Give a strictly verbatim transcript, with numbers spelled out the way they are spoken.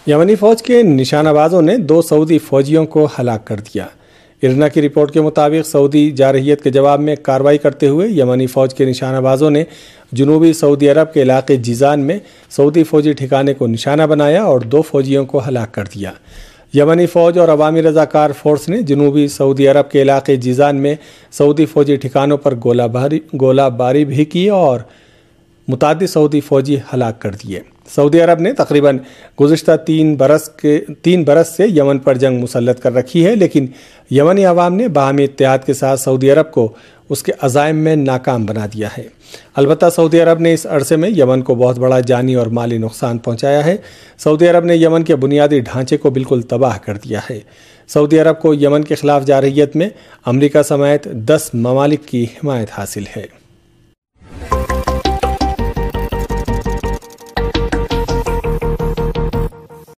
یمنی فوج کے نشانہ بازوں نے دو سعودی فوجیوں کو ہلاک کر دیا۔ ارنا کی رپورٹ کے مطابق سعودی جارحیت کے جواب میں کارروائی کرتے ہوئے یمنی فوج کے نشانہ بازوں نے جنوبی سعودی عرب کے علاقے جیزان میں سعودی فوجی ٹھکانے کو نشانہ بنایا اور دو فوجیوں کو ہلاک کر دیا۔ یمنی فوج اور عوامی رضاکار فورس نے جنوبی سعودی عرب کے علاقے جیزان میں سعودی فوجی ٹھکانوں پر گولہ باری گولہ باری بھی کی اور متعدد سعودی فوجی ہلاک کر دیے۔ سعودی عرب نے تقریباً گزشتہ تین برس کے تین برس سے یمن پر جنگ مسلط کر رکھی ہے، لیکن یمنی عوام نے باہمی اتحاد کے ساتھ سعودی عرب کو اس کے عزائم میں ناکام بنا دیا ہے۔ البتہ سعودی عرب نے اس عرصے میں یمن کو بہت بڑا جانی اور مالی نقصان پہنچایا ہے۔ سعودی عرب نے یمن کے بنیادی ڈھانچے کو بالکل تباہ کر دیا ہے۔ سعودی عرب کو یمن کے خلاف جارحیت میں امریکہ سمیت دس ممالک کی حمایت حاصل ہے۔